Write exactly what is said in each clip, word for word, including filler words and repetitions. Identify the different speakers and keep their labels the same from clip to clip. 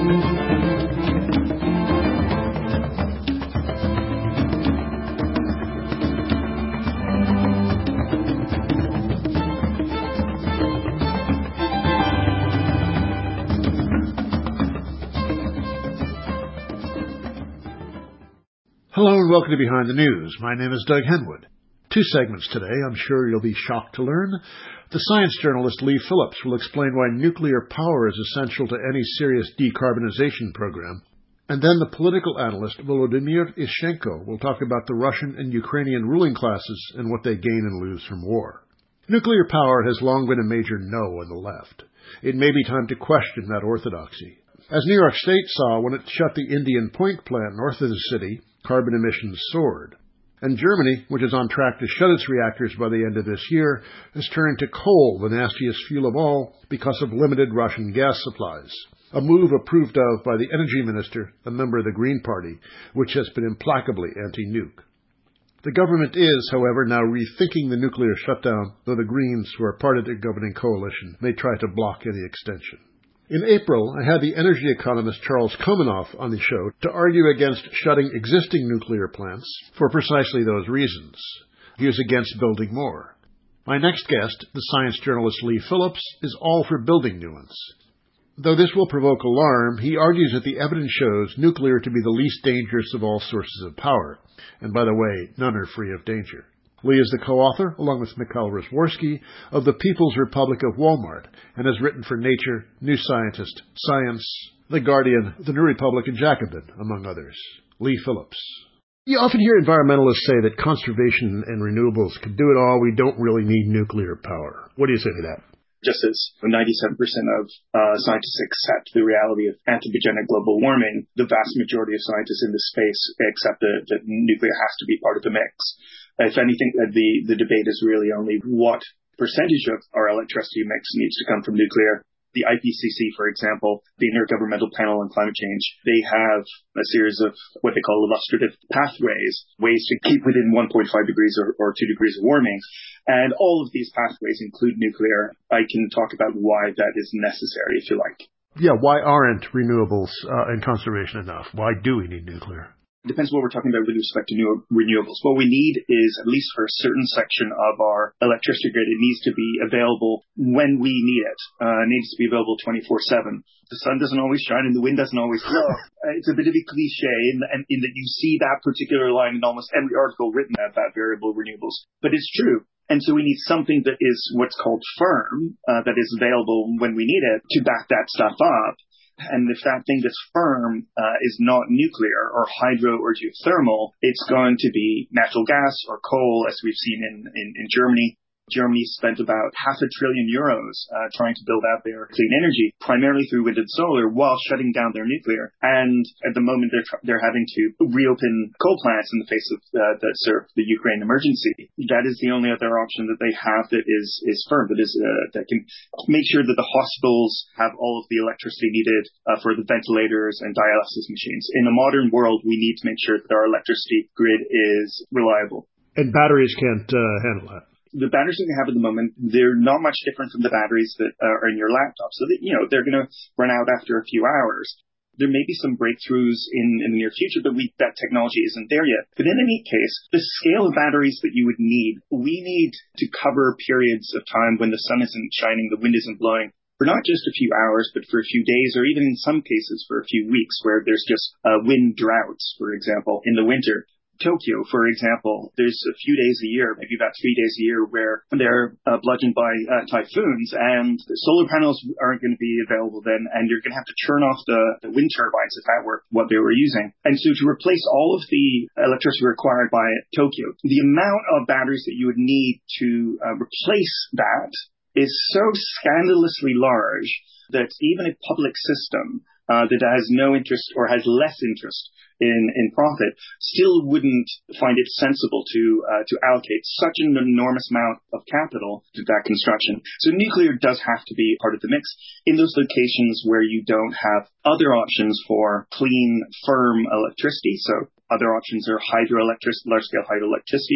Speaker 1: Hello and welcome to Behind the News. My name is Doug Henwood. Two segments today. I'm sure you'll be shocked to learn. The science journalist Lee Phillips will explain why nuclear power is essential to any serious decarbonization program. And then the political analyst Volodymyr Ishchenko will talk about the Russian and Ukrainian ruling classes and what they gain and lose from war. Nuclear power has long been a major no on the left. It may be time to question that orthodoxy. As New York State saw when it shut the Indian Point plant north of the city, carbon emissions soared. And Germany, which is on track to shut its reactors by the end of this year, has turned to coal, the nastiest fuel of all, because of limited Russian gas supplies. A move approved of by the energy minister, a member of the Green Party, which has been implacably anti-nuke. The government is, however, now rethinking the nuclear shutdown, though the Greens, who are part of the governing coalition, may try to block any extension. In April, I had the energy economist Charles Komanoff on the show to argue against shutting existing nuclear plants for precisely those reasons. He is against building more. My next guest, the science journalist Lee Phillips, is all for building new ones. Though this will provoke alarm, he argues that the evidence shows nuclear to be the least dangerous of all sources of power. And by the way, none are free of danger. Lee is the co-author, along with Mikhail Razworski, of The People's Republic of Walmart, and has written for Nature, New Scientist, Science, The Guardian, The New Republic, and Jacobin, among others. Lee Phillips. You often hear environmentalists say that conservation and renewables can do it all. We don't really need nuclear power. What do you say to that?
Speaker 2: Just as ninety-seven percent of uh, scientists accept the reality of anthropogenic global warming, the vast majority of scientists in this space accept that, that nuclear has to be part of the mix. If anything, the, the debate is really only what percentage of our electricity mix needs to come from nuclear. The I P C C, for example, the Intergovernmental Panel on Climate Change, they have a series of what they call illustrative pathways, ways to keep within one point five degrees or, or two degrees of warming. And all of these pathways include nuclear. I can talk about why that is necessary, if you like.
Speaker 1: Yeah, why aren't renewables uh, and conservation enough? Why do we need nuclear?
Speaker 2: It depends what we're talking about with respect to new renewables. What we need is, at least for a certain section of our electricity grid, it needs to be available when we need it. Uh, it needs to be available twenty-four seven. The sun doesn't always shine and the wind doesn't always blow. Uh, it's a bit of a cliche in, in, in that you see that particular line in almost every article written about variable renewables. But it's true. And so we need something that is what's called firm, uh, that is available when we need it to back that stuff up. And if that thing that's firm uh, is not nuclear or hydro or geothermal, it's going to be natural gas or coal, as we've seen in, in, in Germany. Germany spent about half a trillion euros uh, trying to build out their clean energy, primarily through wind and solar, while shutting down their nuclear. And at the moment, they're tr- they're having to reopen coal plants in the face of uh, that serve the Ukraine emergency. That is the only other option that they have that is is firm, that is uh, that can make sure that the hospitals have all of the electricity needed uh, for the ventilators and dialysis machines. In a modern world, we need to make sure that our electricity grid is reliable.
Speaker 1: And batteries can't uh, handle that.
Speaker 2: The batteries that we have at the moment, they're not much different from the batteries that are in your laptop. So that, you know, they're going to run out after a few hours. There may be some breakthroughs in, in the near future, but we, that technology isn't there yet. But in any case, the scale of batteries that you would need, we need to cover periods of time when the sun isn't shining, the wind isn't blowing, for not just a few hours, but for a few days, or even in some cases for a few weeks, where there's just uh, wind droughts, for example, in the winter. Tokyo, for example, there's a few days a year, maybe about three days a year, where they're uh, bludgeoned by uh, typhoons, and the solar panels aren't going to be available then, and you're going to have to turn off the, the wind turbines if that were what they were using. And so to replace all of the electricity required by Tokyo, the amount of batteries that you would need to uh, replace that is so scandalously large that even a public system uh, that has no interest or has less interest in, in profit still wouldn't find it sensible to uh, to allocate such an enormous amount of capital to that construction. So nuclear does have to be part of the mix in those locations where you don't have other options for clean, firm electricity. So other options are hydroelectricity, large-scale hydroelectricity,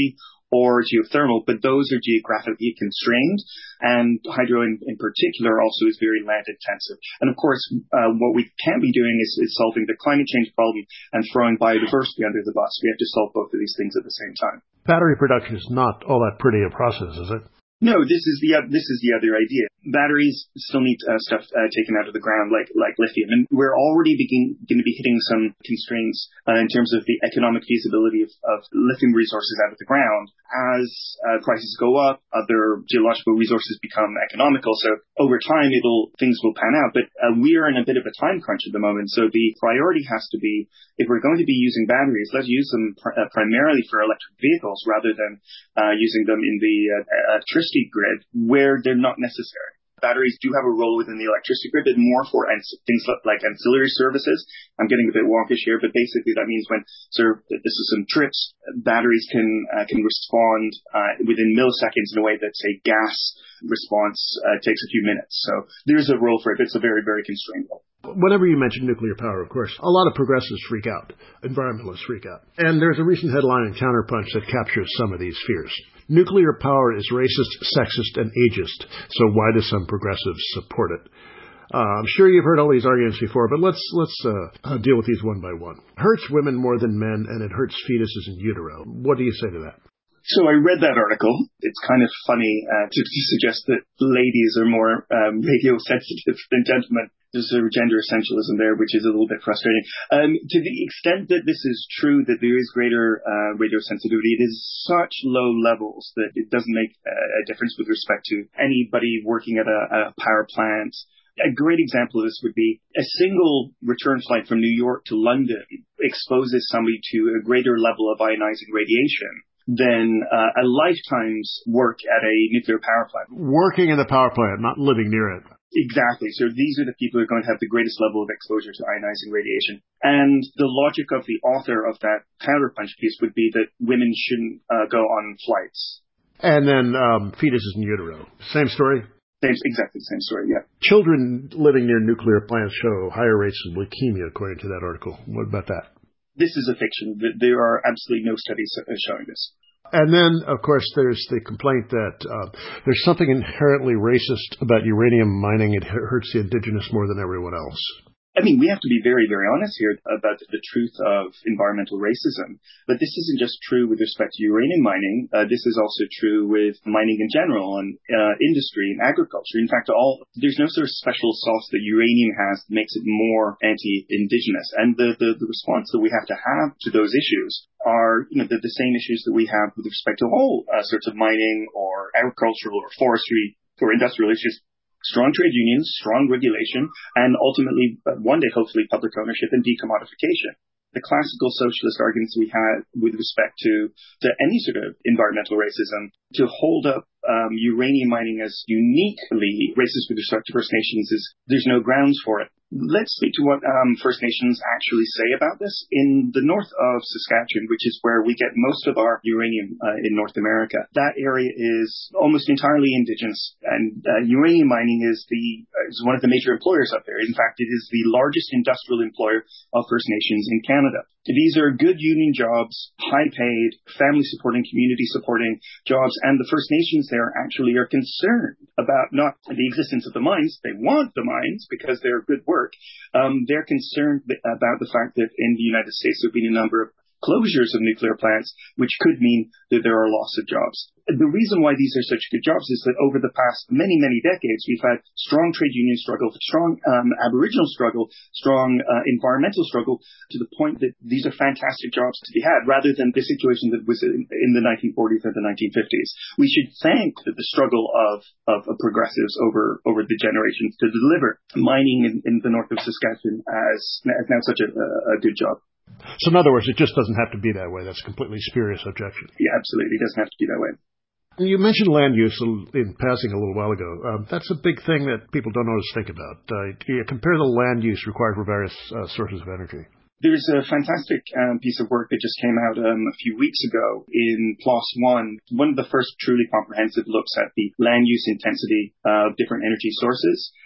Speaker 2: or geothermal, but those are geographically constrained. And hydro in, in particular also is very land intensive. And of course, uh, what we can't be doing is, is solving the climate change problem and throwing biodiversity under the bus. We have to solve both of these things at the same time.
Speaker 1: Battery production is not all that pretty a process, is it?
Speaker 2: No, this is the uh, this is the other idea. Batteries still need uh, stuff uh, taken out of the ground, like like lithium, and we're already begin going to be hitting some constraints uh, in terms of the economic feasibility of, of lithium resources out of the ground. As uh, prices go up, other geological resources become economical. So over time, it'll things will pan out. But uh, we are in a bit of a time crunch at the moment. So the priority has to be, if we're going to be using batteries, let's use them pr- uh, primarily for electric vehicles rather than uh, using them in the uh, electricity grid where they're not necessary. Batteries do have a role within the electricity grid, but more for ans- things like ancillary services. I'm getting a bit wonkish here, but basically that means when sort of this is some trips, batteries can uh, can respond uh, within milliseconds in a way that, say, gas response uh, takes a few minutes. So there's a role for it, but it's a very, very constrained role.
Speaker 1: Whenever you mention nuclear power, of course, a lot of progressives freak out. Environmentalists freak out. And there's a recent headline in Counterpunch that captures some of these fears. Nuclear power is racist, sexist, and ageist, so why do some progressives support it? Uh, I'm sure you've heard all these arguments before, but let's let's uh, deal with these one by one. Hurts women more than men, and it hurts fetuses in utero. What do you say to that?
Speaker 2: So I read that article. It's kind of funny uh, to, to suggest that ladies are more um, radio sensitive than gentlemen. There's a gender essentialism there, which is a little bit frustrating. Um, to the extent that this is true, that there is greater uh, radio sensitivity, it is such low levels that it doesn't make a difference with respect to anybody working at a, a power plant. A great example of this would be a single return flight from New York to London exposes somebody to a greater level of ionizing radiation than uh, a lifetime's work at a nuclear power plant.
Speaker 1: Working in the power plant, not living near it.
Speaker 2: Exactly. So these are the people who are going to have the greatest level of exposure to ionizing radiation. And the logic of the author of that Counterpunch piece would be that women shouldn't uh, go on flights.
Speaker 1: And then um, fetuses in utero. Same story?
Speaker 2: Same, exactly the same story, yeah.
Speaker 1: Children living near nuclear plants show higher rates of leukemia, according to that article. What about that?
Speaker 2: This is a fiction. There are absolutely no studies showing this.
Speaker 1: And then, of course, there's the complaint that uh, there's something inherently racist about uranium mining. It hurts the indigenous more than everyone else.
Speaker 2: I mean, we have to be very, very honest here about the truth of environmental racism. But this isn't just true with respect to uranium mining. Uh, this is also true with mining in general and uh, industry and agriculture. In fact, all there's no sort of special sauce that uranium has that makes it more anti-indigenous. And the, the, the response that we have to have to those issues are, you know, the, the same issues that we have with respect to all uh, sorts of mining or agricultural or forestry or industrial issues. Strong trade unions, strong regulation, and ultimately, uh, one day, hopefully, public ownership and decommodification. The classical socialist arguments we had with respect to, to any sort of environmental racism, to hold up um, uranium mining as uniquely racist with respect to First Nations is there's no grounds for it. Let's speak to what um, First Nations actually say about this. In the north of Saskatchewan, which is where we get most of our uranium uh, in North America, that area is almost entirely Indigenous, and uh, uranium mining is the uh, is one of the major employers up there. In fact, it is the largest industrial employer of First Nations in Canada. These are good union jobs, high-paid, family-supporting, community-supporting jobs, and the First Nations there actually are concerned about not the existence of the mines. They want the mines because they're good work. Um, they're concerned about the fact that in the United States there have been a number of closures of nuclear plants, which could mean that there are loss of jobs. The reason why these are such good jobs is that over the past many, many decades, we've had strong trade union struggle, strong um, Aboriginal struggle, strong uh, environmental struggle, to the point that these are fantastic jobs to be had, rather than the situation that was in, in the nineteen forties or the nineteen fifties. We should thank that the struggle of, of, of progressives over, over the generations to deliver mining in, in the north of Saskatchewan as, as now such a, a good job.
Speaker 1: So in other words, it just doesn't have to be that way. That's a completely spurious objection.
Speaker 2: Yeah, absolutely. It doesn't have to be that way.
Speaker 1: You mentioned land use in passing a little while ago. Um, that's a big thing that people don't always think about. Uh, compare the land use required for various uh, sources of energy.
Speaker 2: There's a fantastic um, piece of work that just came out um, a few weeks ago in PLOS One, one of the first truly comprehensive looks at the land use intensity of different energy sources.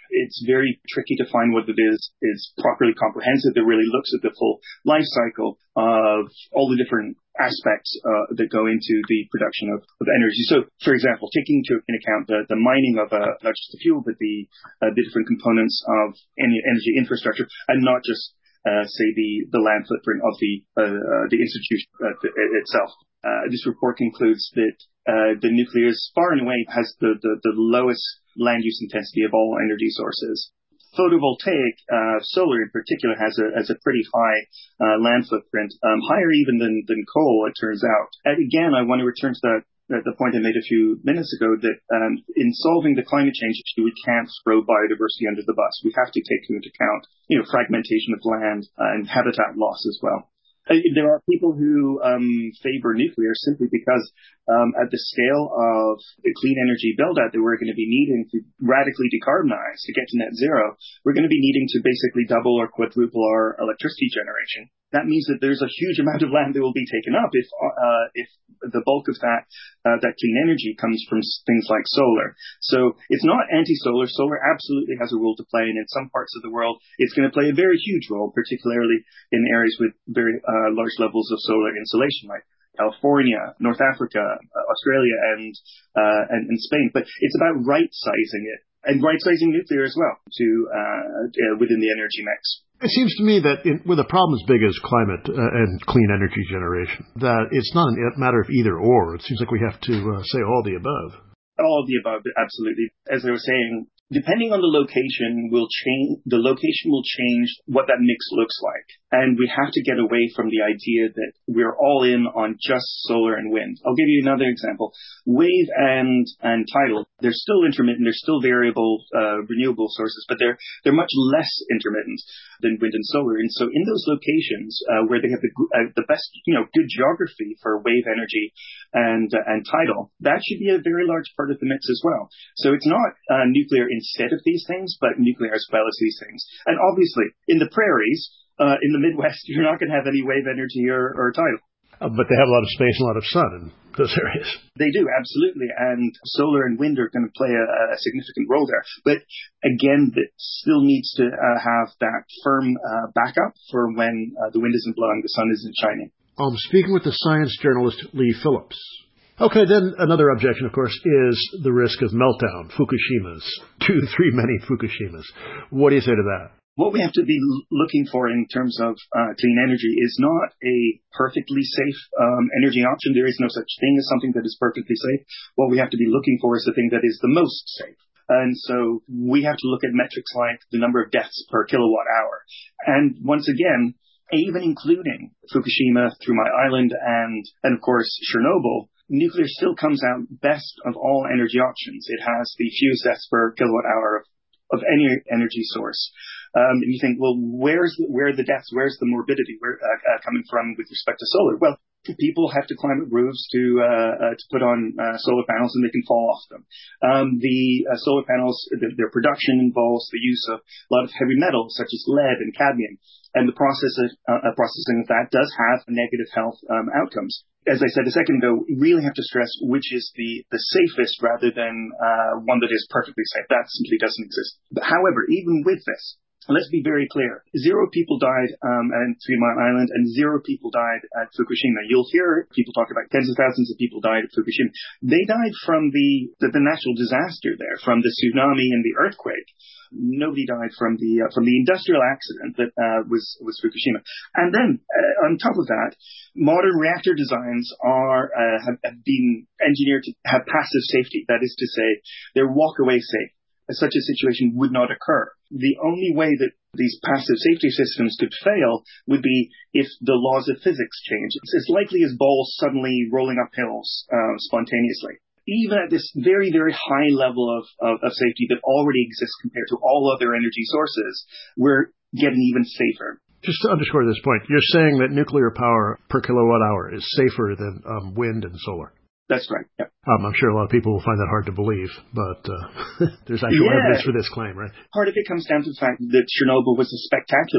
Speaker 2: it's very tricky to find what it is is properly comprehensive that really looks at the full life cycle of all the different aspects uh, that go into the production of, of energy. So, for example, taking into account the, the mining of uh, not just the fuel, but the uh, the different components of any energy infrastructure, and not just uh, say the, the land footprint of the uh, the institution uh, itself. Uh, this report concludes that uh, the nuclear is far and away has the, the, the lowest land use intensity of all energy sources. Photovoltaic, uh, solar in particular, has a has a pretty high uh, land footprint, um, higher even than, than coal, it turns out. And again, I want to return to that uh, the point I made a few minutes ago that um, in solving the climate change issue, we can't throw biodiversity under the bus. We have to take into account, you know, fragmentation of land uh, and habitat loss as well. There are people who um, favor nuclear simply because um, at the scale of the clean energy build-out that we're going to be needing to radically decarbonize to get to net zero, we're going to be needing to basically double or quadruple our electricity generation. That means that there's a huge amount of land that will be taken up if uh, if the bulk of that uh, that clean energy comes from things like solar. So it's not anti-solar. Solar absolutely has a role to play, and in some parts of the world, it's going to play a very huge role, particularly in areas with very uh, large levels of solar insolation, like California, North Africa, uh, Australia, and, uh, and and Spain. But it's about right-sizing it, and right-sizing nuclear as well to uh, uh, within the energy mix.
Speaker 1: It seems to me that in, with a problem as big as climate uh, and clean energy generation, that it's not a matter of either or. It seems like we have to uh, say all the above.
Speaker 2: All of the above, absolutely. As I was saying, depending on the location, will change. The location will change what that mix looks like, and we have to get away from the idea that we're all in on just solar and wind. I'll give you another example: wave and and tidal. They're still intermittent. They're still variable uh, renewable sources, but they're they're much less intermittent than wind and solar. And so, in those locations uh, where they have the uh, the best, you know, good geography for wave energy and uh, and tidal, that should be a very large part of the mix as well. So it's not uh, nuclear instead of these things, but nuclear as well as these things. And obviously, in the prairies, uh, in the Midwest, you're not going to have any wave energy or, or tidal.
Speaker 1: Uh, but they have a lot of space and a lot of sun in those areas.
Speaker 2: They do, absolutely. And solar and wind are going to play a, a significant role there. But again, it still needs to uh, have that firm uh, backup for when uh, the wind isn't blowing, the sun isn't shining.
Speaker 1: I'm speaking with the science journalist Lee Phillips. Okay, then another objection, of course, is the risk of meltdown, Fukushimas, two, three, many Fukushimas. What do you say to that?
Speaker 2: What we have to be looking for in terms of uh, clean energy is not a perfectly safe um, energy option. There is no such thing as something that is perfectly safe. What we have to be looking for is the thing that is the most safe. And so we have to look at metrics like the number of deaths per kilowatt hour. And once again, even including Fukushima, Three Mile Island, and, and of course, Chernobyl, nuclear still comes out best of all energy options. It has the fewest deaths per kilowatt hour of, of any energy source. Um, and you think, well, where's the, where are the deaths? Where's the morbidity where, uh, uh, coming from with respect to solar? Well, people have to climb up roofs to uh, uh, to put on uh, solar panels, and they can fall off them. Um, the uh, solar panels, the, their production involves the use of a lot of heavy metals such as lead and cadmium, and the process of, uh, processing of that does have negative health um, outcomes. As I said a second ago, we really have to stress which is the, the safest rather than uh, one that is perfectly safe. That simply doesn't exist. But however, even with this, let's be very clear. Zero people died um, at Three Mile Island, and zero people died at Fukushima. You'll hear people talk about tens of thousands of people died at Fukushima. They died from the, the, the natural disaster there, from the tsunami and the earthquake. Nobody died from the uh, from the industrial accident that uh, was was Fukushima. And then uh, on top of that, modern reactor designs are uh, have, have been engineered to have passive safety. That is to say, they're walk-away safe. Such a situation would not occur. The only way that these passive safety systems could fail would be if the laws of physics change. It's as likely as balls suddenly rolling up hills uh, spontaneously. Even at this very, very high level of, of, of safety that already exists compared to all other energy sources, we're getting even safer.
Speaker 1: Just to underscore this point, you're saying that nuclear power per kilowatt hour is safer than um, wind and solar.
Speaker 2: That's right, yeah.
Speaker 1: Um, I'm sure a lot of people will find that hard to believe, but uh, there's actual
Speaker 2: yeah.
Speaker 1: evidence for this claim, right?
Speaker 2: Part of it comes down to the fact that Chernobyl was a spectacular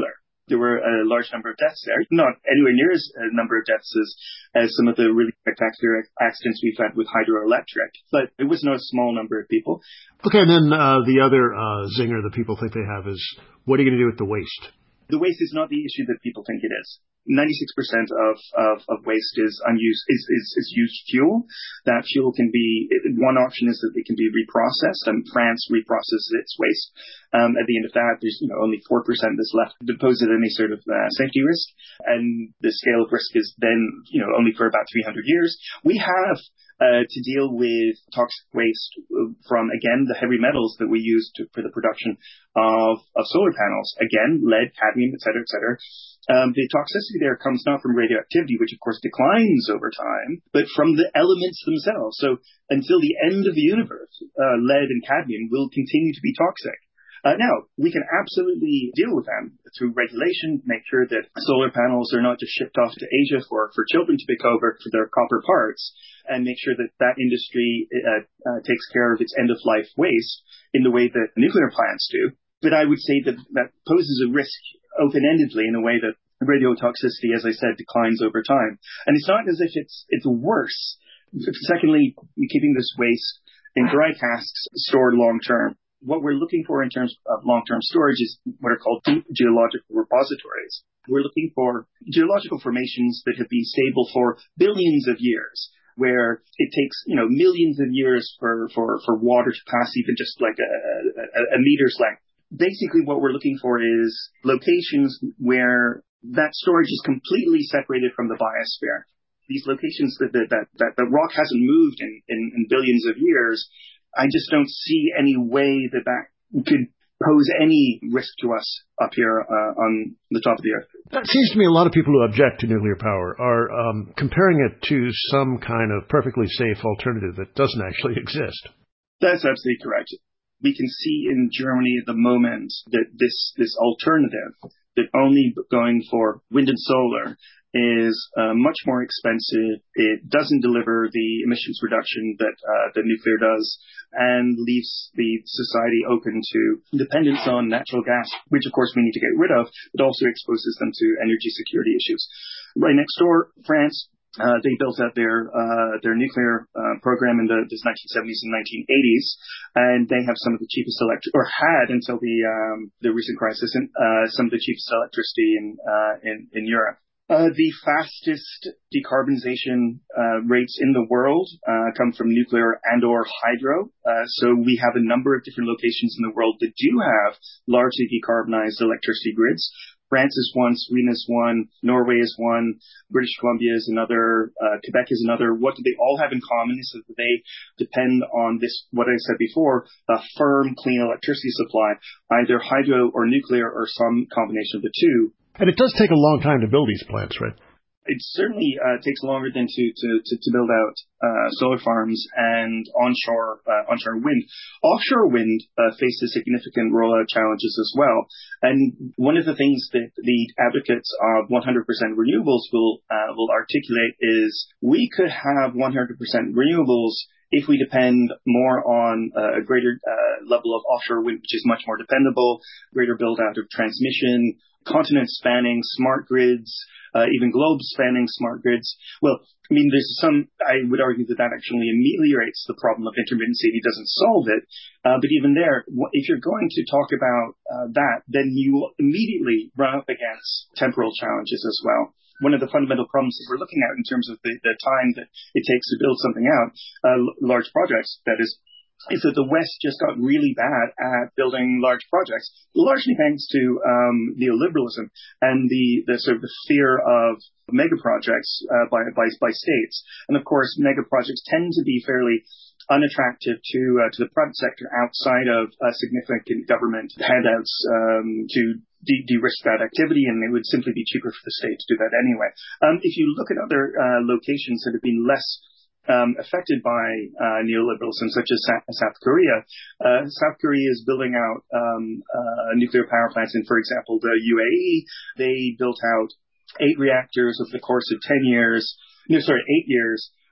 Speaker 2: there were a large number of deaths there. Not anywhere near as a number of deaths as, as some of the really spectacular accidents we've had with hydroelectric, but it was not a small number of people.
Speaker 1: Okay, and then uh, the other uh, zinger that people think they have is, what are you going to do with the waste?
Speaker 2: The waste is not the issue that people think it is. ninety-six percent of, of, of waste is unused, is, is, is used fuel. That fuel can be, one option is that it can be reprocessed, and France reprocesses its waste. Um, at the end of that, there's, you know, only four percent that's left to pose any sort of uh, safety risk. And the scale of risk is then, you know, only for about three hundred years. We have Uh, to deal with toxic waste from, again, the heavy metals that we use to, for the production of, of solar panels. Again, lead, cadmium, et cetera, et cetera. Um, the toxicity there comes not from radioactivity, which of course declines over time, but from the elements themselves. So until the end of the universe, uh, lead and cadmium will continue to be toxic. Uh, now, we can absolutely deal with them through regulation, make sure that solar panels are not just shipped off to Asia for, for children to pick over for their copper parts, and make sure that that industry uh, uh, takes care of its end-of-life waste in the way that nuclear plants do. But I would say that that poses a risk open-endedly in a way that radiotoxicity, as I said, declines over time. And it's not as if it's it's worse. Secondly, keeping this waste in dry casks stored long-term. What we're looking for in terms of long-term storage is what are called deep geological repositories. We're looking for geological formations that have been stable for billions of years, where it takes, you know, millions of years for, for, for water to pass even just like a, a, a meter's length. Basically, what we're looking for is locations where that storage is completely separated from the biosphere. These locations that, that, that, that the rock hasn't moved in, in, in billions of years, I just don't see any way that that could pose any risk to us up here uh, on the top of the Earth.
Speaker 1: That seems to me a lot of people who object to nuclear power are um, comparing it to some kind of perfectly safe alternative that doesn't actually exist.
Speaker 2: That's absolutely correct. We can see in Germany at the moment that this, this alternative, that only going for wind and solar, is uh, much more expensive. It doesn't deliver the emissions reduction that uh, the nuclear does, and leaves the society open to dependence on natural gas, which of course we need to get rid of, but also exposes them to energy security issues. Right next door, France, uh, they built out their uh, their nuclear uh, program in the, the nineteen seventies and nineteen eighties, and they have some of the cheapest electric, or had until the um, the recent crisis, and uh, some of the cheapest electricity in uh, in, in Europe. Uh, the fastest decarbonization uh, rates in the world uh, come from nuclear and or hydro. Uh, so we have a number of different locations in the world that do have largely decarbonized electricity grids. France is one, Sweden is one, Norway is one, British Columbia is another, uh, Quebec is another. What do they all have in common is that they depend on this, what I said before, a firm, clean electricity supply, either hydro or nuclear or some combination of the two.
Speaker 1: And it does take a long time to build these plants, right?
Speaker 2: It certainly uh, takes longer than to, to, to, to build out uh, solar farms and onshore uh, onshore wind. Offshore wind uh, faces significant rollout challenges as well. And one of the things that the advocates of one hundred percent renewables will uh, will articulate is we could have one hundred percent renewables if we depend more on uh, a greater uh, level of offshore wind, which is much more dependable, greater build out of transmission, continent-spanning smart grids, uh, even globe-spanning smart grids. Well, I mean, there's some, I would argue that that actually ameliorates the problem of intermittency. It doesn't solve it. Uh, but even there, if you're going to talk about uh, that, then you immediately run up against temporal challenges as well. One of the fundamental problems that we're looking at in terms of the, the time that it takes to build something out, uh, large projects, that is, is that the West just got really bad at building large projects, largely thanks to um, neoliberalism and the, the sort of the fear of mega projects uh, by, by by states. And of course, mega projects tend to be fairly unattractive to uh, to the private sector outside of uh, significant government handouts um, to de- de-risk that activity, and it would simply be cheaper for the state to do that anyway. Um, if you look at other uh, locations that have been less Um, affected by uh, neoliberalism, such as Sa- South Korea. Uh, South Korea is building out um, uh, nuclear power plants in, for example, the U A E. They built out eight reactors over the course of ten years, no, sorry, eight years,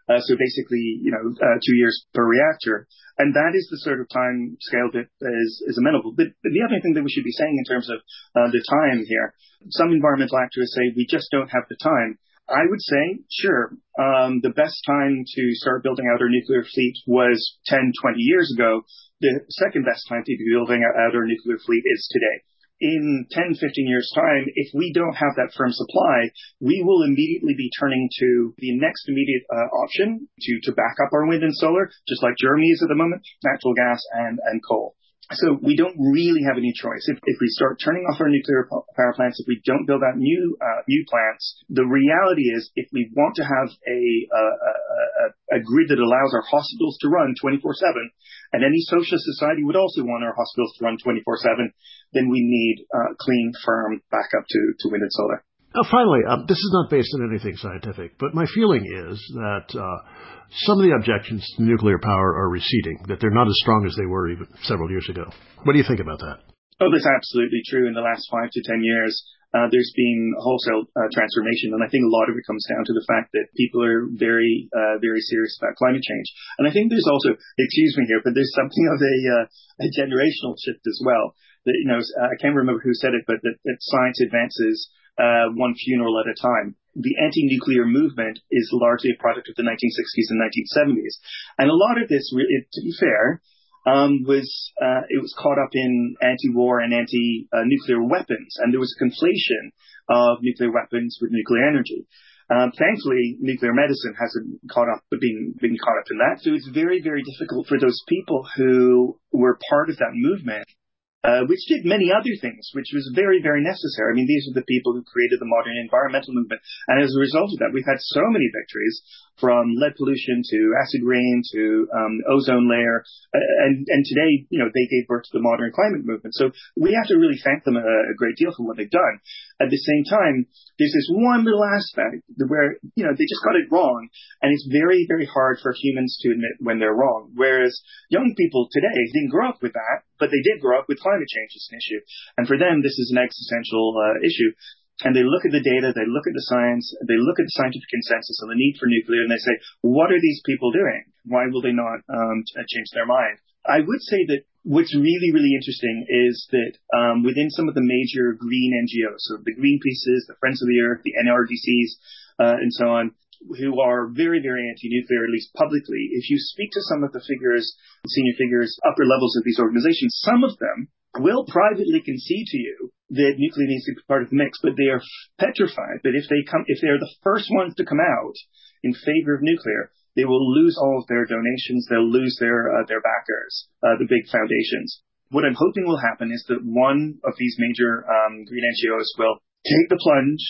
Speaker 2: Uh, so basically, you know, uh, two years per reactor. And that is the sort of time scale that is, is amenable. But, but the other thing that we should be saying in terms of uh, the time here, some environmental activists say we just don't have the time. I would say, sure, um, the best time to start building out our nuclear fleet was ten, twenty years ago. The second best time to be building out our nuclear fleet is today. In ten, fifteen years' time, if we don't have that firm supply, we will immediately be turning to the next immediate uh, option to, to back up our wind and solar, just like Germany is at the moment, natural gas and, and coal. So we don't really have any choice. If, if we start turning off our nuclear power plants, if we don't build out new uh, new plants, the reality is if we want to have a, a, a, a grid that allows our hospitals to run twenty-four seven, and any socialist society would also want our hospitals to run twenty-four seven, then we need uh, clean, firm backup to, to wind and solar.
Speaker 1: Now, finally, um, this is not based on anything scientific, but my feeling is that uh, some of the objections to nuclear power are receding, that they're not as strong as they were even several years ago. What do you think about that?
Speaker 2: Oh, that's absolutely true. In the last five to ten years, uh, there's been wholesale uh, transformation, and I think a lot of it comes down to the fact that people are very, uh, very serious about climate change. And I think there's also, excuse me here, but there's something of a, uh, a generational shift as well. That, you know, I can't remember who said it, but that, that science advances Uh, one funeral at a time. The anti-nuclear movement is largely a product of the nineteen sixties and nineteen seventies. And a lot of this, to be fair, um, was uh, it was caught up in anti-war and anti-nuclear weapons. And there was a conflation of nuclear weapons with nuclear energy. Um, thankfully, nuclear medicine hasn't caught up, been, been caught up in that. So it's very, very difficult for those people who were part of that movement, Uh, which did many other things, which was very, very necessary. I mean, these are the people who created the modern environmental movement. And as a result of that, we've had so many victories, from lead pollution to acid rain to um, ozone layer. Uh, and, and today, you know, they gave birth to the modern climate movement. So we have to really thank them a, a great deal for what they've done. At the same time, there's this one little aspect where, you know, they just got it wrong. And it's very, very hard for humans to admit when they're wrong. Whereas young people today didn't grow up with that, but they did grow up with climate change as an issue. And for them, this is an existential uh, issue. And they look at the data, they look at the science, they look at the scientific consensus on the need for nuclear, and they say, what are these people doing? Why will they not um, change their mind? I would say that what's really, really interesting is that um, within some of the major green N G Os, so the Greenpeaces, the Friends of the Earth, the N R D Cs, uh, and so on, who are very, very anti-nuclear, at least publicly, if you speak to some of the figures, senior figures, upper levels of these organizations, some of them will privately concede to you that nuclear needs to be part of the mix, but they are petrified that if they come, if they're the first ones to come out in favor of nuclear, they will lose all of their donations, they'll lose their uh, their backers, uh, the big foundations. What I'm hoping will happen is that one of these major um, green N G Os will take the plunge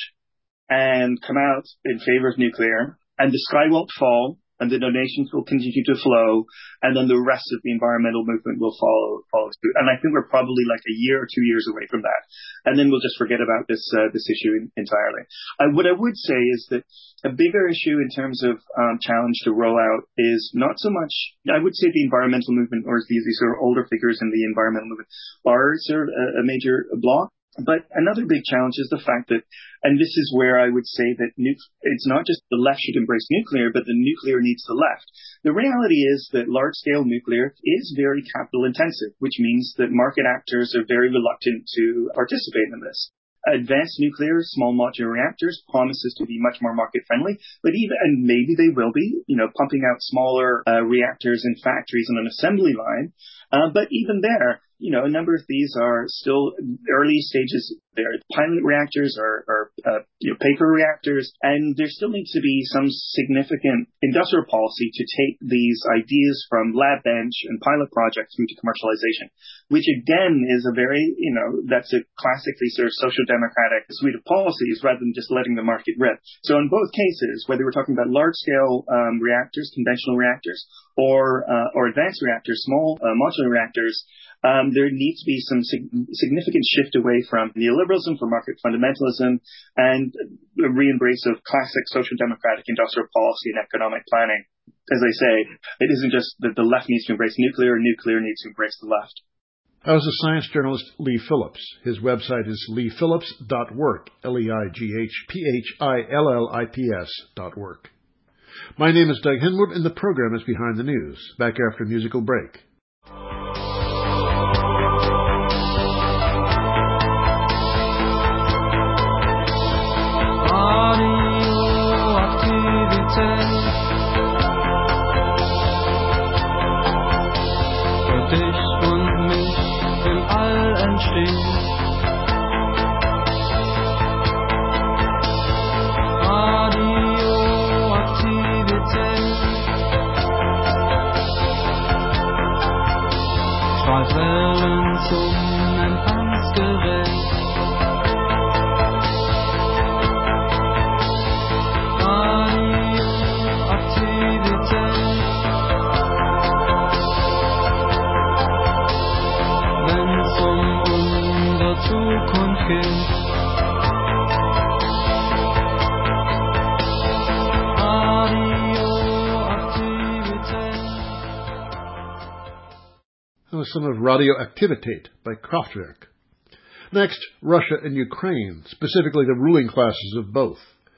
Speaker 2: and come out in favor of nuclear, and the sky won't fall, and the donations will continue to flow, and then the rest of the environmental movement will follow, follow suit. And I think we're probably like a year or two years away from that. And then we'll just forget about this uh, this issue in, entirely. Uh, what I would say is that a bigger issue in terms of um, challenge to roll out is not so much, I would say the environmental movement, or these, these sort of older figures in the environmental movement, are sort of a, a major block. But another big challenge is the fact that, and this is where I would say that nu- it's not just the left should embrace nuclear, but the nuclear needs the left. The reality is that large-scale nuclear is very capital-intensive, which means that market actors are very reluctant to participate in this. Advanced nuclear, small modular reactors, promises to be much more market-friendly, but even, and maybe they will be, you know, pumping out smaller uh, reactors in factories on an assembly line. Uh, but even there, you know, a number of these are still early stages. They're pilot reactors or, or uh, you know, paper reactors, and there still needs to be some significant industrial policy to take these ideas from lab bench and pilot projects through to commercialization, which again is a very, you know, that's a classically sort of social democratic suite of policies rather than just letting the market rip. So in both cases, whether we're talking about large-scale um, reactors, conventional reactors, or uh, or advanced reactors, small uh, modular reactors, Um, there needs to be some sig- significant shift away from neoliberalism, from market fundamentalism, and a re-embrace of classic social democratic industrial policy and economic planning. As I say, it isn't just that the left needs to embrace nuclear, nuclear needs to embrace the left.
Speaker 1: That was the science journalist Lee Phillips. His website is lee phillips dot work, L E I G H P H I L L I P S dot work. My name is Doug Henwood, and the program is Behind the News. Back after a musical break. Some of Radioaktivität by Kraftwerk. Next, Russia and Ukraine, specifically the ruling classes of both.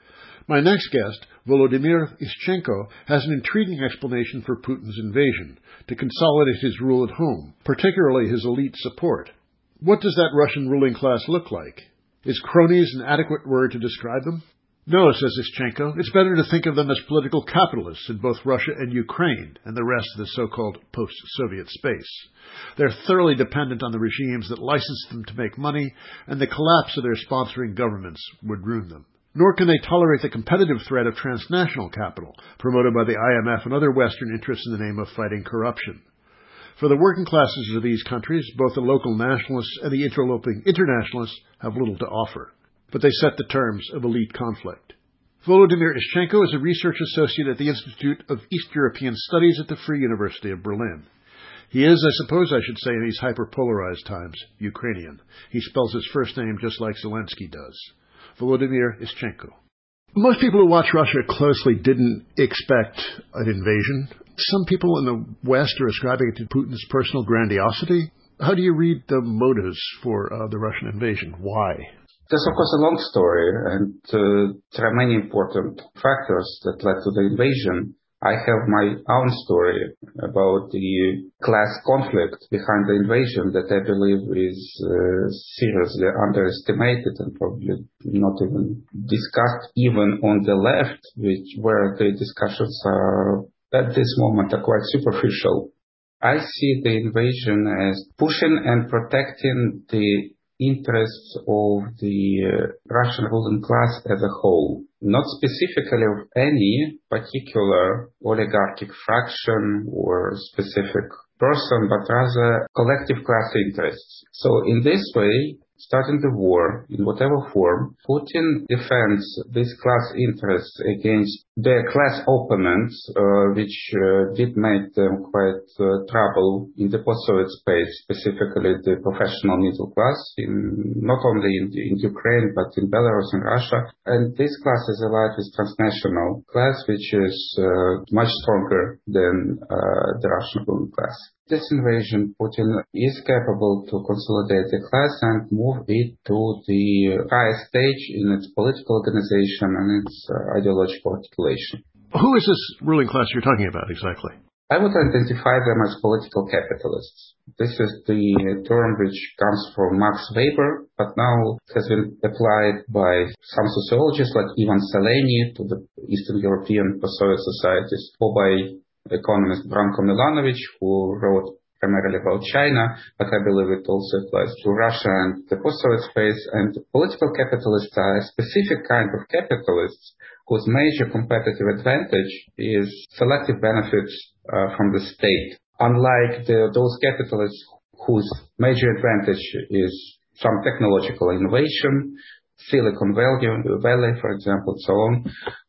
Speaker 1: My next guest, Volodymyr Ischenko, has an intriguing explanation for Putin's invasion to consolidate his rule at home, particularly his elite support. What does that Russian ruling class look like? Is cronies an adequate word to describe them? No, says Ischenko, it's better to think of them as political capitalists in both Russia and Ukraine and the rest of the so-called post-Soviet space. They're thoroughly dependent on the regimes that license them to make money, and the collapse of their sponsoring governments would ruin them. Nor can they tolerate the competitive threat of transnational capital, promoted by the I M F and other Western interests in the name of fighting corruption. For the working classes of these countries, both the local nationalists and the interloping internationalists have little to offer. But they set the terms of elite conflict. Volodymyr Ischenko is a research associate at the Institute of East European Studies at the Free University of Berlin. He is, I suppose I should say in these hyper-polarized times, Ukrainian. He spells his first name just like Zelensky does. Volodymyr Ischenko. Most people who watch Russia closely didn't expect an invasion. Some people in the West are ascribing it to Putin's personal grandiosity. How do you read the motives for uh, the Russian invasion? Why?
Speaker 3: There's, of course, a long story, and uh, there are many important factors that led to the invasion. I have my own story about the class conflict behind the invasion that I believe is uh, seriously underestimated and probably not even discussed even on the left, which where the discussions are at this moment are quite superficial. I see the invasion as pushing and protecting the interests of the uh, Russian ruling class as a whole, not specifically of any particular oligarchic fraction or specific person, but rather collective class interests. So in this way, starting the war in whatever form, Putin defends these class interests against their class opponents, uh, which uh, did make them quite uh, trouble in the post-Soviet space, specifically the professional middle class, in, not only in, in Ukraine, but in Belarus and Russia. And this class is allied with transnational class, which is uh, much stronger than uh, the Russian ruling class. This invasion, Putin is capable to consolidate the class and move it to the highest stage in its political organization and its uh, ideological articulation.
Speaker 1: Who is this ruling class you're talking about exactly?
Speaker 3: I would identify them as political capitalists. This is the term which comes from Max Weber, but now has been applied by some sociologists like Ivan Seleny to the Eastern European post-Soviet societies, or by economist Branko Milanovic, who wrote primarily about China, but I believe it also applies to Russia and the post-Soviet space. And political capitalists are a specific kind of capitalists whose major competitive advantage is selective benefits uh, from the state. Unlike the, those capitalists whose major advantage is some technological innovation, Silicon Valley, for example, so on,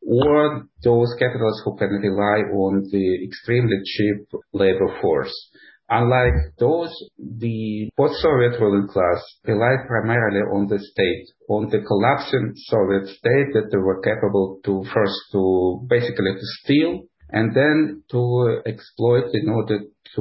Speaker 3: or those capitalists who can rely on the extremely cheap labor force. Unlike those, the post-Soviet ruling class relied primarily on the state, on the collapsing Soviet state that they were capable to first to basically to steal and then to exploit in order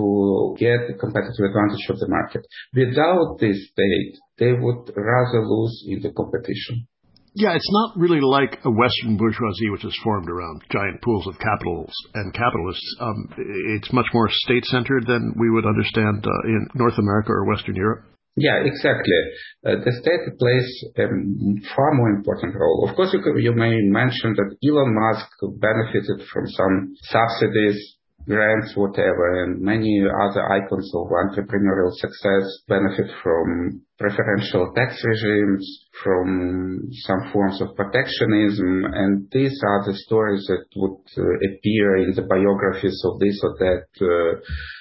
Speaker 3: to get the competitive advantage of the market. Without this state, they would rather lose in the competition.
Speaker 1: Yeah, it's not really like a Western bourgeoisie which is formed around giant pools of capitals and capitalists. Um, it's much more state-centered than we would understand uh, in North America or Western Europe.
Speaker 3: Yeah, exactly. Uh, the state plays a far more important role. Of course, you, could, you may mention that Elon Musk benefited from some subsidies, grants, whatever, and many other icons of entrepreneurial success benefit from preferential tax regimes, from some forms of protectionism, and these are the stories that would uh, appear in the biographies of this or that uh,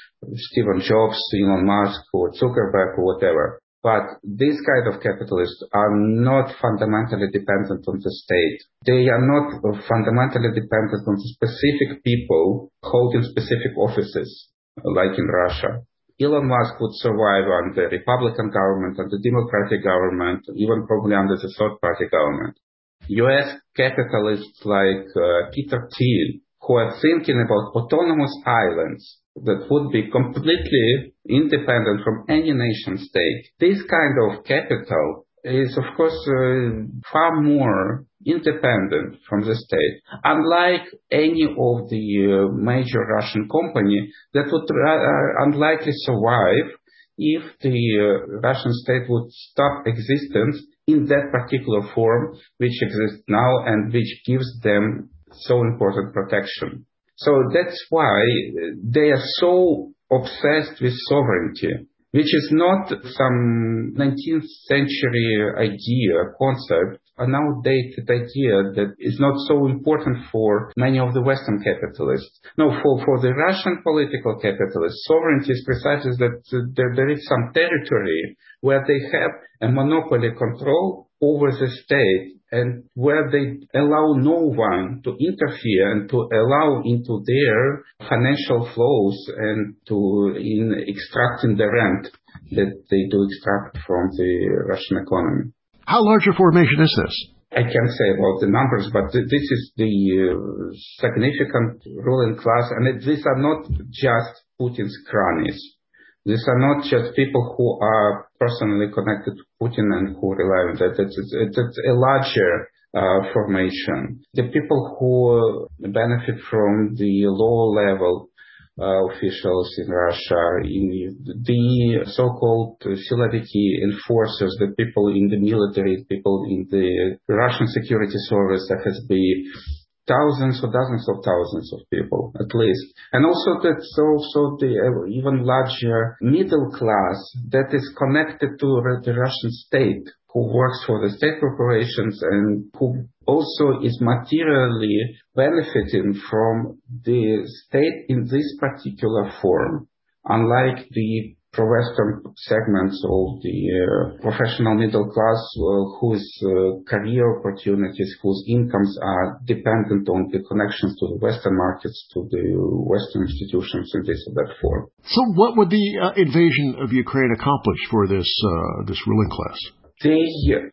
Speaker 3: Steve Jobs, Elon Musk, or Zuckerberg, or whatever. But these kind of capitalists are not fundamentally dependent on the state. They are not fundamentally dependent on specific people holding specific offices, like in Russia. Elon Musk would survive under Republican government, under Democratic government, even probably under the third party government. U S capitalists like uh, Peter Thiel, who are thinking about autonomous islands that would be completely independent from any nation state. This kind of capital is, of course, uh, far more independent from the state, unlike any of the uh, major Russian company that would uh, unlikely survive if the uh, Russian state would stop existence in that particular form which exists now and which gives them so important protection. So that's why they are so obsessed with sovereignty, which is not some nineteenth century idea, concept, an outdated idea that is not so important for many of the Western capitalists. No, for, for the Russian political capitalists, sovereignty is precisely that there, there is some territory where they have a monopoly control over the state, and where they allow no one to interfere and to allow into their financial flows and to in extracting the rent that they do extract from the Russian economy.
Speaker 1: How large a formation is this?
Speaker 3: I can't say about the numbers, but th- this is the uh, significant ruling class, and it, these are not just Putin's cronies. These are not just people who are personally connected to Putin and who rely on that. It's, it's, it's a larger uh, formation. The people who benefit from the lower level uh, officials in Russia, in the so-called Siloviki enforcers, the people in the military, people in the Russian security service, F S B, thousands or dozens of thousands of people, at least. And also that's also the uh, even larger middle class that is connected to the Russian state, who works for the state corporations and who also is materially benefiting from the state in this particular form, unlike the pro-Western segments of the uh, professional middle class uh, whose uh, career opportunities, whose incomes are dependent on the connections to the Western markets, to the Western institutions in this or that form.
Speaker 1: So what would the uh, invasion of Ukraine accomplish for this uh, this ruling class?
Speaker 3: They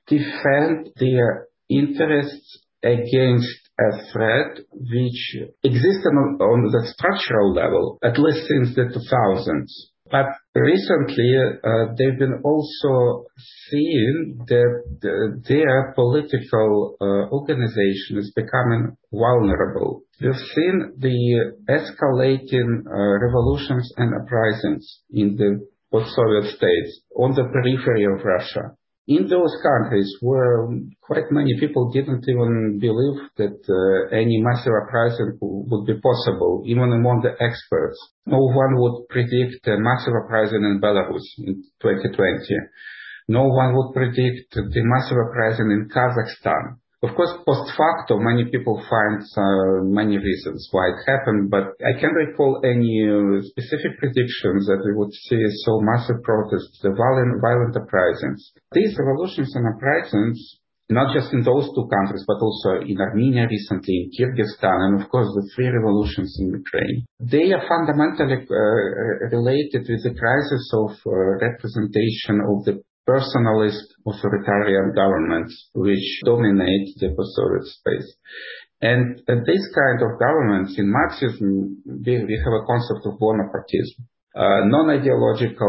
Speaker 3: defend their interests against a threat which existed on, on the structural level, at least since the two thousands. But recently, uh, they've been also seeing that uh, their political uh, organization is becoming vulnerable. We've seen the escalating uh, revolutions and uprisings in the post-Soviet states on the periphery of Russia. In those countries where quite many people didn't even believe that uh, any massive uprising would be possible, even among the experts. No one would predict a massive uprising in Belarus in twenty twenty. No one would predict the massive uprising in Kazakhstan. Of course, post facto, many people find uh, many reasons why it happened, but I can't recall any uh, specific predictions that we would see so massive protests, the violent, violent uprisings. These revolutions and uprisings, not just in those two countries, but also in Armenia recently, in Kyrgyzstan, and of course the three revolutions in Ukraine, they are fundamentally uh, related with the crisis of uh, representation of the personalist authoritarian governments which dominate the post-Soviet space. And uh, this kind of governments, in Marxism, we, we have a concept of Bonapartism, uh, non-ideological,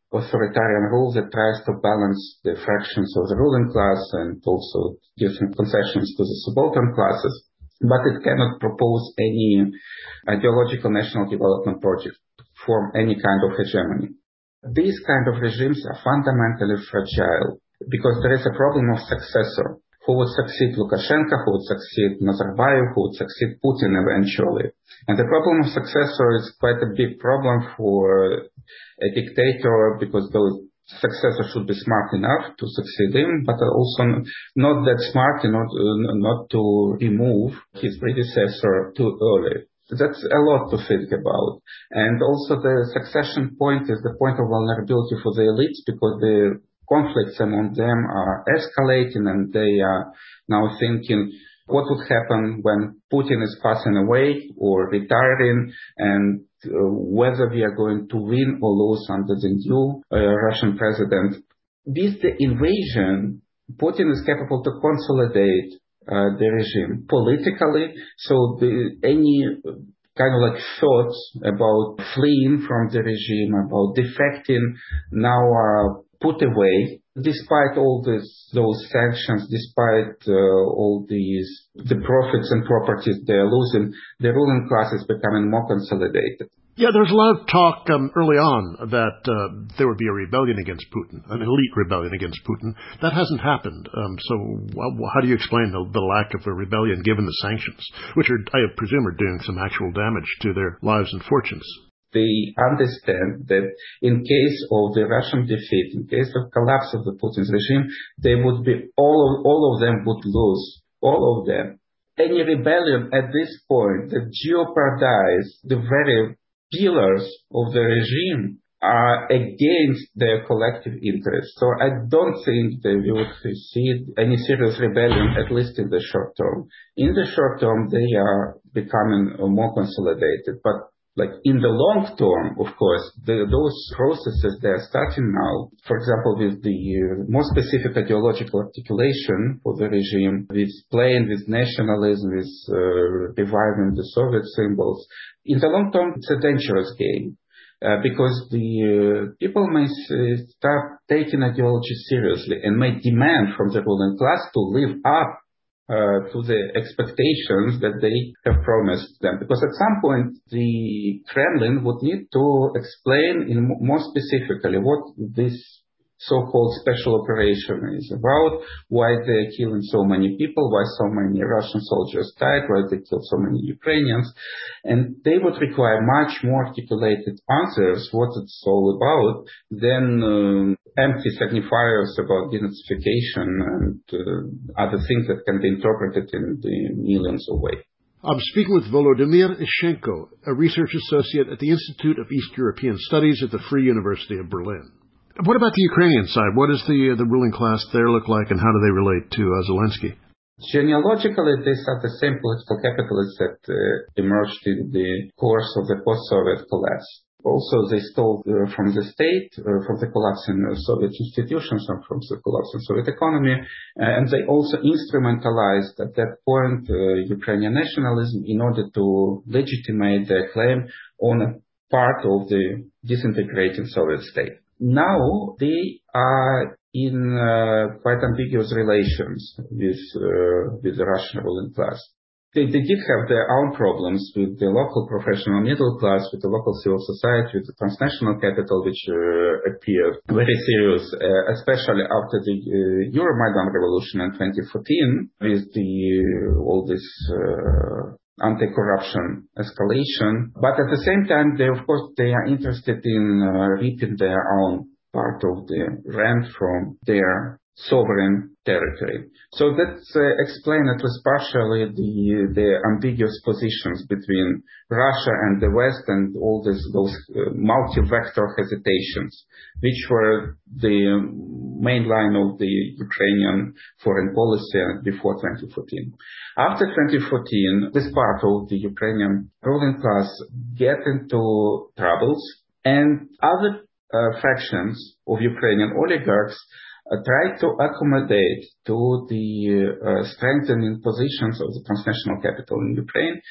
Speaker 3: authoritarian rule that tries to balance the fractions of the ruling class and also give some concessions to the subaltern classes, but it cannot propose any ideological national development project to form any kind of hegemony. These kind of regimes are fundamentally fragile because there is a problem of successor. Who would succeed Lukashenko, who would succeed Nazarbayev, who would succeed Putin eventually. And the problem of successor is quite a big problem for a dictator because the successor should be smart enough to succeed him, but also not that smart enough not to remove his predecessor too early. That's a lot to think about. And also the succession point is the point of vulnerability for the elites because the conflicts among them are escalating and they are now thinking what would happen when Putin is passing away or retiring and uh, whether we are going to win or lose under the new uh, Russian president. With the invasion, Putin is capable to consolidate uh, the regime politically, so the, any kind of like thoughts about fleeing from the regime, about defecting now are put away, despite all this, those sanctions, despite uh, all these, the profits and properties they're losing, the ruling class is becoming more consolidated.
Speaker 1: Yeah, there was a lot of talk um, early on that uh, there would be a rebellion against Putin, an elite rebellion against Putin. That hasn't happened. Um, so well, how do you explain the, the lack of a rebellion given the sanctions, which are, I presume, are doing some actual damage to their lives and fortunes?
Speaker 3: They understand that in case of the Russian defeat, in case of collapse of the Putin's regime, they would be, all of, all of them would lose, all of them. Any rebellion at this point that jeopardize the very pillars of the regime are against their collective interests. So I don't think they will see any serious rebellion, at least in the short term. In the short term, they are becoming more consolidated, but like in the long term, of course, the, those processes, they are starting now. For example, with the uh, more specific ideological articulation for the regime, with playing with nationalism, with uh, reviving the Soviet symbols. In the long term, it's a dangerous game uh, because the uh, people may uh, start taking ideology seriously and may demand from the ruling class to live up Uh, to the expectations that they have promised them. Because at some point, the Kremlin would need to explain in more specifically what this so-called special operation is about, why they're killing so many people, why so many Russian soldiers died, why they killed so many Ukrainians. And they would require much more articulated answers, what it's all about, than um, empty signifiers about denazification and uh, other things that can be interpreted in the millions of ways.
Speaker 1: I'm speaking with Volodymyr Ishchenko, a research associate at the Institute of East European Studies at the Free University of Berlin. What about the Ukrainian side? What does the uh, the ruling class there look like, and how do they relate to uh, Zelensky?
Speaker 3: Genealogically, these are the same political capitalists that uh, emerged in the course of the post-Soviet collapse. Also, they stole uh, from the state, uh, from the collapsing uh, Soviet institutions and from the collapsing Soviet economy, uh, and they also instrumentalized at that point uh, Ukrainian nationalism in order to legitimate their claim on a part of the disintegrating Soviet state. Now they are in uh, quite ambiguous relations with uh, with the Russian ruling class. They, they did have their own problems with the local professional middle class, with the local civil society, with the transnational capital, which uh, appeared very serious, uh, especially after the uh, Euromaidan revolution in twenty fourteen, with the uh, all this uh, anti-corruption escalation. But at the same time, they, of course, they are interested in uh, reaping their own part of the rent from their sovereign territory. So that's uh, explain at least partially the, the ambiguous positions between Russia and the West and all this, those uh, multi-vector hesitations, which were the main line of the Ukrainian foreign policy before twenty fourteen. After twenty fourteen, this part of the Ukrainian ruling class get into troubles, and other uh, factions of Ukrainian oligarchs Uh, try to accommodate to the uh, strengthening positions of the transnational capital in Ukraine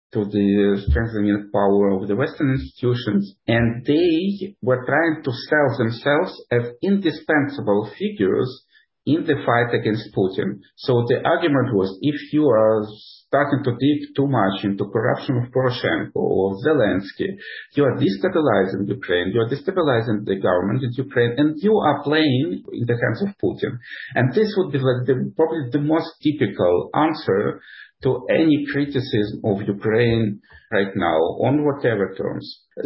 Speaker 3: to the strengthening power of the Western institutions, and they were trying to sell themselves as indispensable figures in the fight against Putin. So the argument was, if you are starting to dig too much into corruption of Poroshenko or Zelensky, you are destabilizing Ukraine, you are destabilizing the government in Ukraine, and you are playing in the hands of Putin. And this would be like the, probably the most typical answer to any criticism of Ukraine right now on whatever terms.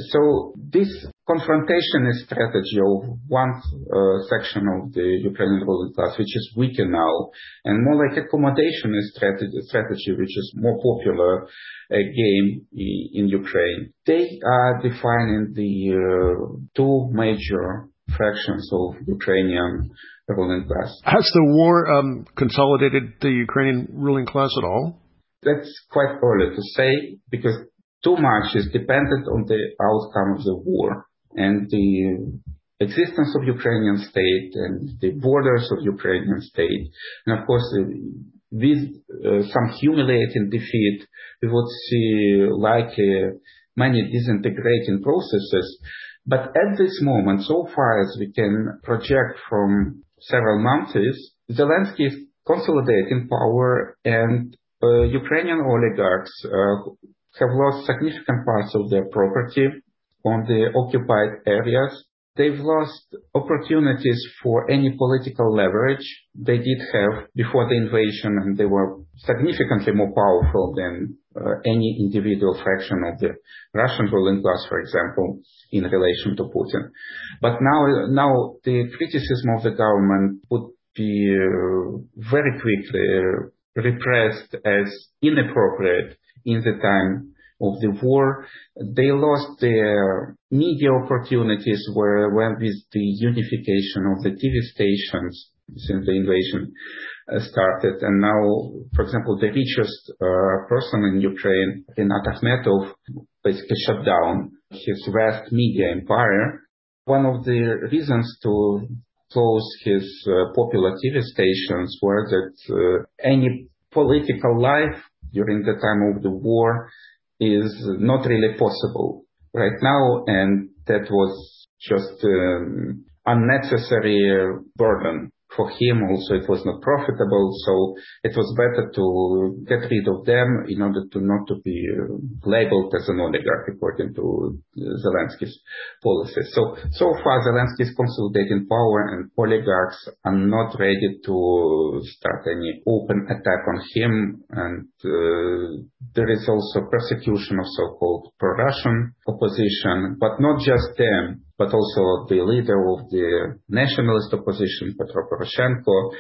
Speaker 3: So this confrontationist strategy of one uh, section of the Ukrainian ruling class, which is weaker now, and more like accommodationist strategy, strategy which is more popular uh, game in Ukraine, they are defining the uh, two major fractions of Ukrainian ruling class.
Speaker 1: Has the war um, consolidated the Ukrainian ruling class at all?
Speaker 3: That's quite early to say, because too much is dependent on the outcome of the war and the existence of Ukrainian state and the borders of Ukrainian state. And of course, with uh, some humiliating defeat, we would see like uh, many disintegrating processes. But at this moment, so far as we can project from several months, Zelensky is consolidating power, and uh, Ukrainian oligarchs uh, have lost significant parts of their property on the occupied areas. They've lost opportunities for any political leverage they did have before the invasion, and they were significantly more powerful than uh, any individual fraction of the Russian ruling class, for example, in relation to Putin. But now, now the criticism of the government would be uh, very quickly repressed as inappropriate in the time of the war. They lost their media opportunities where, when with the unification of the T V stations since the invasion uh, started. And now, for example, the richest uh, person in Ukraine, Rinat Akhmetov, basically shut down his vast media empire. One of the reasons to close his uh, popular T V stations were that uh, any political life during the time of the war is not really possible right now, and that was just um, unnecessary burden for him. Also, it was not profitable, so it was better to get rid of them in order to not to be uh, labeled as an oligarch according to Zelensky's policies. So, so far Zelensky is consolidating power, and oligarchs are not ready to start any open attack on him, and uh, there is also persecution of so-called pro-Russian opposition, but not just them, but also the leader of the nationalist opposition, Petro Poroshenko.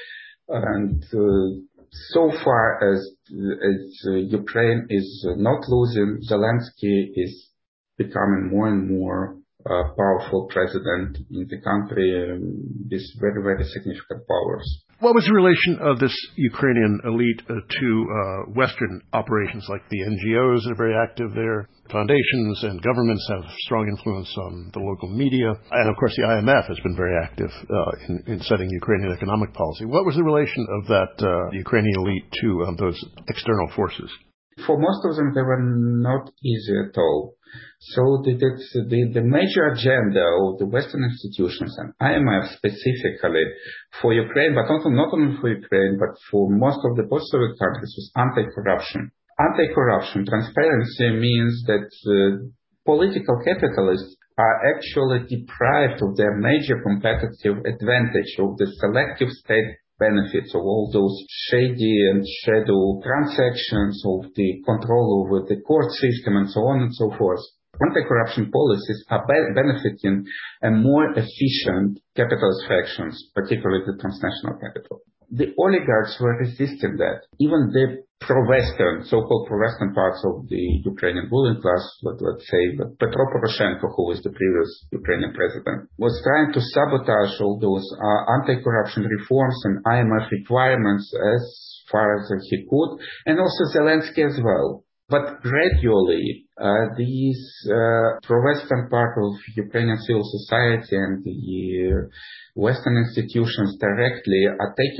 Speaker 3: And uh, so far as, as uh, Ukraine is not losing, Zelensky is becoming more and more uh, powerful president in the country um, with very, very significant powers.
Speaker 1: What was the relation of this Ukrainian elite uh, to uh, Western operations, like the N G Os that are very active there? Foundations and governments have strong influence on the local media. And of course, the I M F has been very active uh, in, in setting Ukrainian economic policy. What was the relation of that uh, Ukrainian elite to um, those external forces?
Speaker 3: For most of them, they were not easy at all. So the, the, the major agenda of the Western institutions and I M F specifically for Ukraine, but also not only for Ukraine, but for most of the post-Soviet countries, was anti-corruption. Anti-corruption transparency means that uh, political capitalists are actually deprived of their major competitive advantage of the selective state benefits of all those shady and shadow transactions, of the control over the court system, and so on and so forth. Anti-corruption policies are be- benefiting a more efficient capitalist fractions, particularly the transnational capital. The oligarchs were resisting that. Even the pro-Western, so-called pro-Western parts of the Ukrainian ruling class, let, let's say Petro Poroshenko, who was the previous Ukrainian president, was trying to sabotage all those uh, anti-corruption reforms and I M F requirements as far as he could, and also Zelensky as well. But gradually, uh, these uh, pro-Western part of Ukrainian civil society and the uh, Western institutions directly are taking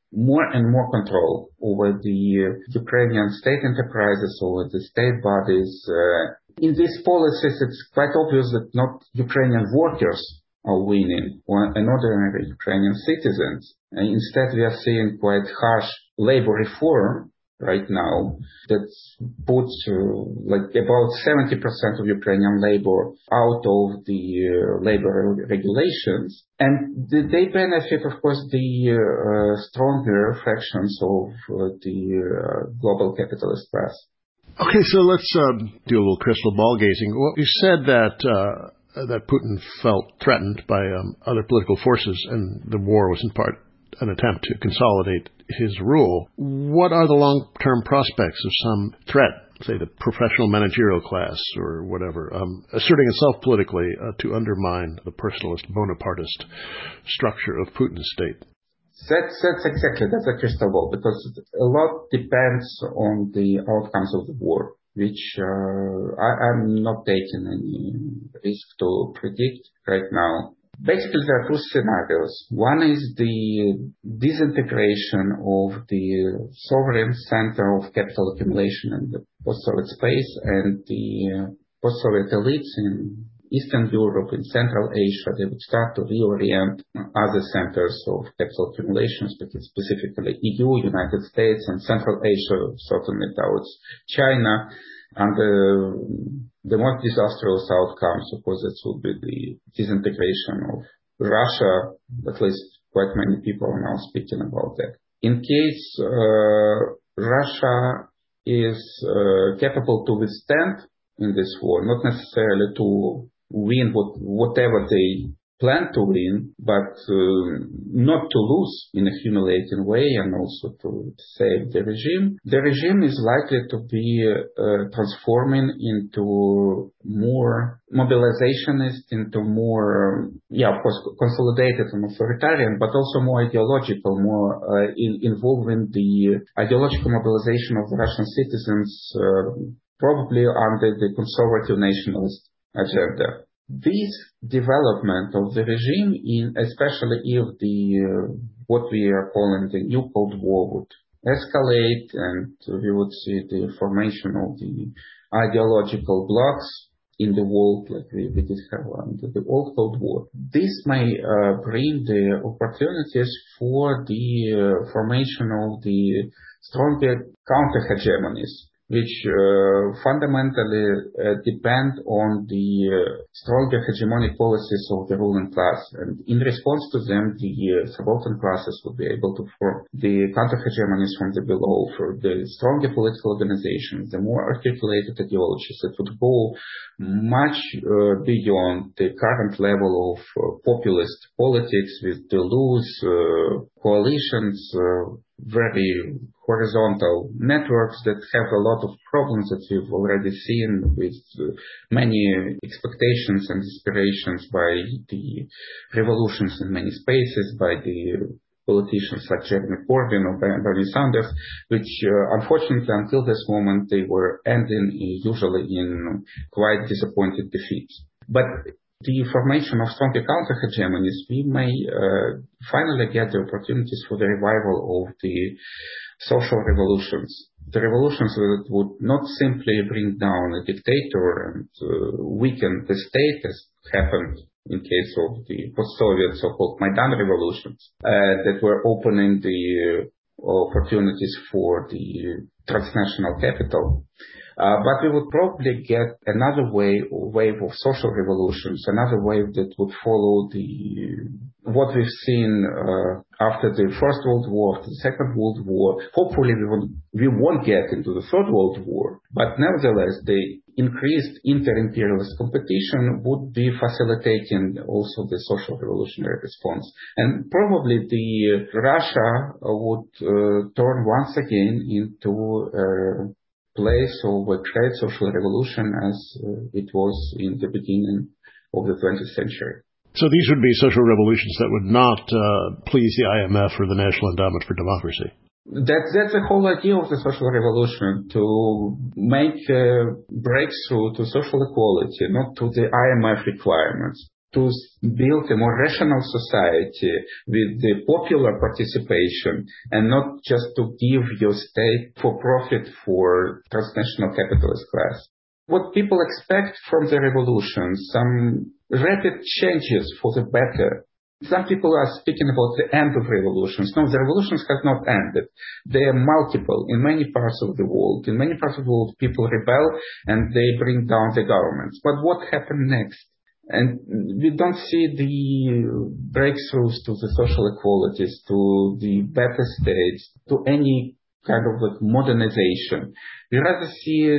Speaker 3: more and more control over the Ukrainian state enterprises, over the state bodies. Uh, in these policies, it's quite obvious that not Ukrainian workers are winning, or an ordinary Ukrainian citizens. And instead, we are seeing quite harsh labor reform right now that puts uh, like about seventy percent of Ukrainian labor out of the uh, labor regulations. And they benefit, of course, the uh, stronger fractions of uh, the uh, global capitalist class.
Speaker 1: Okay, so let's um, do a little crystal ball gazing. Well, you said that uh, that Putin felt threatened by um, other political forces, and the war was in part an attempt to consolidate his rule. What are the long-term prospects of some threat, say the professional managerial class or whatever, um, asserting itself politically uh, to undermine the personalist, Bonapartist structure of Putin's state?
Speaker 3: That's, that's exactly, that's a crystal ball, because a lot depends on the outcomes of the war, which uh, I, I'm not taking any risk to predict right now. Basically, there are two scenarios. One is the disintegration of the sovereign center of capital accumulation in the post-Soviet space, and the post-Soviet elites in Eastern Europe, in Central Asia, they would start to reorient other centers of capital accumulation, specifically E U, United States, and Central Asia, certainly towards China. And the, the most disastrous outcomes, of course, that would be the disintegration of Russia. At least quite many people are now speaking about that. In case uh, Russia is uh, capable to withstand in this war, not necessarily to win what, whatever they plan to win, but uh, not to lose in a humiliating way, and also to save the regime. The regime is likely to be uh, transforming into more mobilizationist, into more, yeah, of course, consolidated and authoritarian, but also more ideological, more uh, in, involving the ideological mobilization of the Russian citizens, uh, probably under the conservative nationalist agenda. This development of the regime, in especially if the uh, what we are calling the new Cold War would escalate, and we would see the formation of the ideological blocs in the world, like we, we did have under the old Cold War. This may uh, bring the opportunities for the uh, formation of the stronger counter-hegemonies, which uh, fundamentally uh, depend on the uh, stronger hegemonic policies of the ruling class. And in response to them, the uh, subaltern classes would be able to form the counter-hegemonies from the below, for the stronger political organizations, the more articulated ideologies that would go much uh, beyond the current level of uh, populist politics with the loose uh, coalitions, uh, very horizontal networks that have a lot of problems that we've already seen, with uh, many expectations and aspirations by the revolutions in many spaces, by the politicians like Jeremy Corbyn or Bernie Sanders, which uh, unfortunately until this moment they were ending usually in quite disappointed defeats. But the formation of stronger counter-hegemonies, we may uh, finally get the opportunities for the revival of the social revolutions. The revolutions that would not simply bring down a dictator and uh, weaken the state, as happened in case of the post-Soviet so-called Maidan revolutions, uh, that were opening the uh, opportunities for the transnational capital. Uh, but we would probably get another wave, wave of social revolutions, another wave that would follow the what we've seen uh, after the First World War, after the Second World War. Hopefully we won't, we won't get into the Third World War, but nevertheless the increased inter-imperialist competition would be facilitating also the social revolutionary response. And probably the Russia would uh, turn once again into uh, place of a great social revolution as uh, it was in the beginning of the twentieth century.
Speaker 1: So these would be social revolutions that would not uh, please the I M F or the National Endowment for Democracy.
Speaker 3: That's, that's the whole idea of the social revolution, to make a breakthrough to social equality, not to the I M F requirements. to build a more rational society with the popular participation and not just to give your state for profit for transnational capitalist class. What people expect from the revolution, some rapid changes for the better. Some people are speaking about the end of revolutions. No, the revolutions have not ended. They are multiple in many parts of the world. In many parts of the world, people rebel and they bring down the governments. But what happened next? And we don't see the breakthroughs to the social equalities, to the better states, to any kind of like modernization. We rather see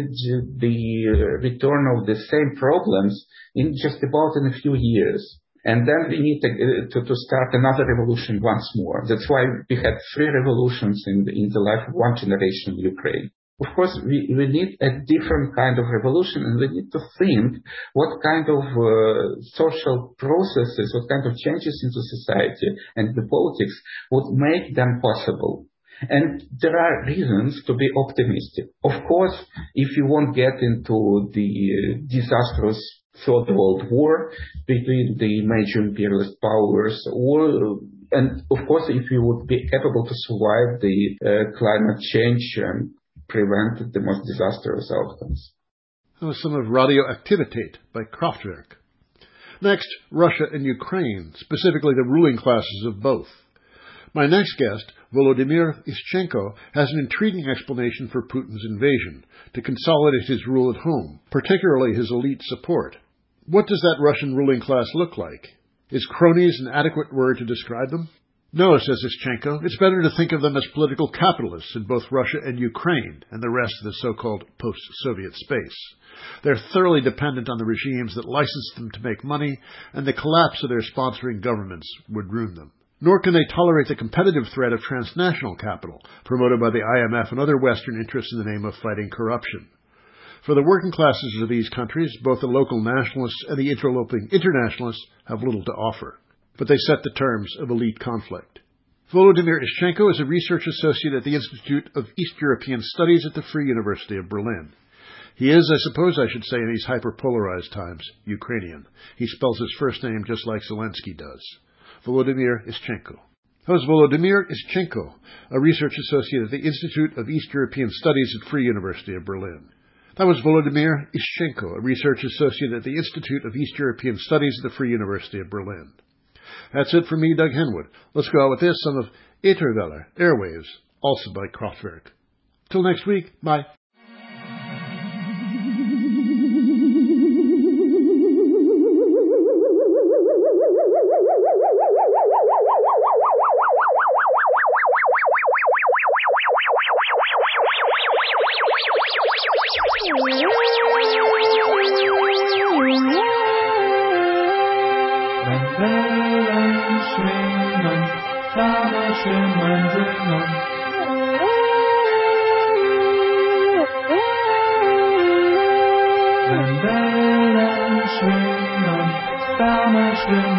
Speaker 3: the return of the same problems in just about in a few years. And then we need to, to, to start another revolution once more. That's why we had three revolutions in the, in the life of one generation in Ukraine. Of course, we, we need a different kind of revolution, and we need to think what kind of uh, social processes, what kind of changes into society and the politics would make them possible. And there are reasons to be optimistic. Of course, if you won't get into the uh, disastrous Third World War between the major imperialist powers, or, and of course, if you would be capable to survive the uh, climate change and prevent the most disastrous outcomes.
Speaker 1: That was some of Radioaktivität by Kraftwerk. Next, Russia and Ukraine, specifically the ruling classes of both. My next guest, Volodymyr Ischenko, has an intriguing explanation for Putin's invasion to consolidate his rule at home, particularly his elite support. What does that Russian ruling class look like? Is cronies an adequate word to describe them? No, says Ischenko, it's better to think of them as political capitalists in both Russia and Ukraine and the rest of the so-called post-Soviet space. They're thoroughly dependent on the regimes that license them to make money, and the collapse of their sponsoring governments would ruin them. Nor can they tolerate the competitive threat of transnational capital, promoted by the I M F and other Western interests in the name of fighting corruption. For the working classes of these countries, both the local nationalists and the interloping internationalists have little to offer. But they set the terms of elite conflict. Volodymyr Ischenko is a research associate at the Institute of East European Studies at the Free University of Berlin. He is, I suppose I should say in these hyper-polarized times, Ukrainian. He spells his first name just like Zelensky does. Volodymyr Ischenko. That was Volodymyr Ischenko, a research associate at the Institute of East European Studies at Free University of Berlin. That was Volodymyr Ischenko, a research associate at the Institute of East European Studies at the Free University of Berlin. That's it for me, Doug Henwood. Let's go out with this, some of Ätherwelle, Airwaves, also by Kraftwerk. Till next week, bye.
Speaker 4: Schwingen, Ferne schwimmen.